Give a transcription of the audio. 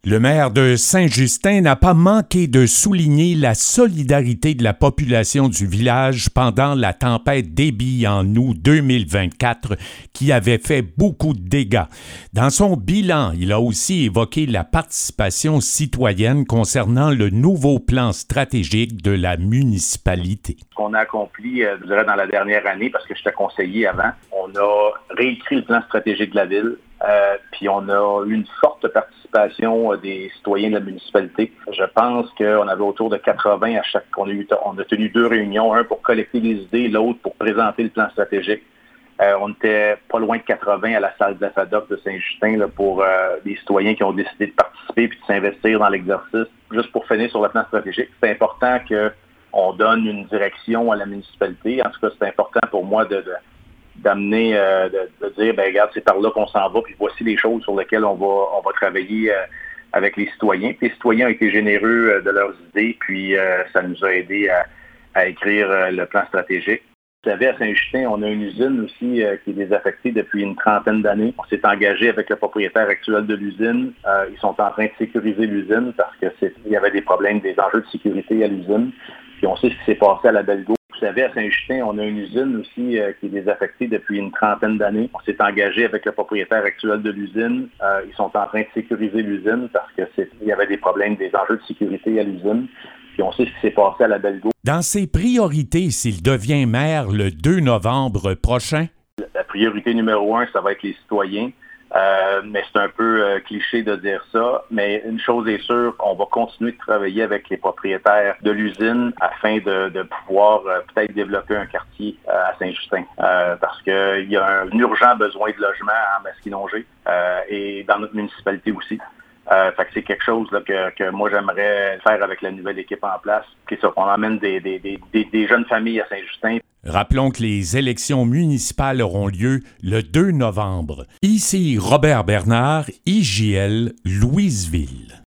Le maire de Saint-Justin n'a pas manqué de souligner la solidarité de la population du village pendant la tempête Déby en août 2024 qui avait fait beaucoup de dégâts. Dans son bilan, il a aussi évoqué la participation citoyenne concernant le nouveau plan stratégique de la municipalité. Ce qu'on a accompli, je dirais, dans la dernière année, parce que j'étais conseiller avant, on a réécrit le plan stratégique de la ville, puis on a eu une forte participation des citoyens de la municipalité. Je pense qu'on avait autour de 80 à chaque... On a tenu 2 réunions, un pour collecter les idées, l'autre pour présenter le plan stratégique. On était pas loin de 80 à la salle de la FADOC de Saint-Justin là, pour des citoyens qui ont décidé de participer puis de s'investir dans l'exercice. Juste pour finir sur le plan stratégique, c'est important qu'on donne une direction à la municipalité. En tout cas, c'est important pour moi d'amener, de dire, ben regarde, c'est par là qu'on s'en va, puis voici les choses sur lesquelles on va travailler avec les citoyens. Puis les citoyens ont été généreux de leurs idées, puis ça nous a aidé à écrire le plan stratégique. Vous savez, à Saint-Justin, on a une usine aussi qui est désaffectée depuis une trentaine d'années. On s'est engagé avec le propriétaire actuel de l'usine. Ils sont en train de sécuriser l'usine parce qu'il y avait des problèmes, des enjeux de sécurité à l'usine. Puis on sait ce qui s'est passé à la Belgo. Vous savez, à Saint-Justin, on a une usine aussi qui est désaffectée depuis une trentaine d'années. On s'est engagé avec le propriétaire actuel de l'usine. Ils sont en train de sécuriser l'usine parce qu'il y avait des problèmes, des enjeux de sécurité à l'usine. Puis on sait ce qui s'est passé à la Belgo. Dans ses priorités, s'il devient maire le 2 novembre prochain? La priorité numéro 1, ça va être les citoyens. Mais c'est un peu cliché de dire ça. Mais une chose est sûre, on va continuer de travailler avec les propriétaires de l'usine afin de pouvoir peut-être développer un quartier à Saint-Justin. Parce qu'il y a un urgent besoin de logement à Masquinongé et dans notre municipalité aussi. Fait que c'est quelque chose là, que moi j'aimerais faire avec la nouvelle équipe en place. Puis ça, on emmène des jeunes familles à Saint-Justin. Rappelons que les élections municipales auront lieu le 2 novembre. Ici Robert Bernard, IJL, Louisville.